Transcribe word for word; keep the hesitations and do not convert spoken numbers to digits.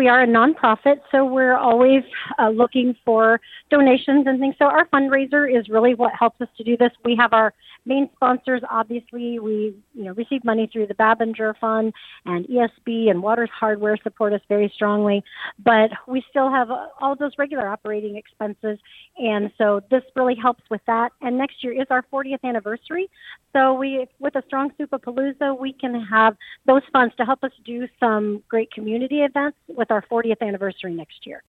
we are a nonprofit, so we're always uh, looking for donations and things. So our fundraiser is really what helps us to do this. We have our main sponsors. Obviously, we you know receive money through the Babinger Fund, and E S B and Waters Hardware support us very strongly. But we still have uh, all of those regular operating expenses, and so this really helps with that. And next year is our fortieth anniversary, so we, with a strong Supapalooza, we can have those funds to help us do some great community events with our fortieth anniversary next year.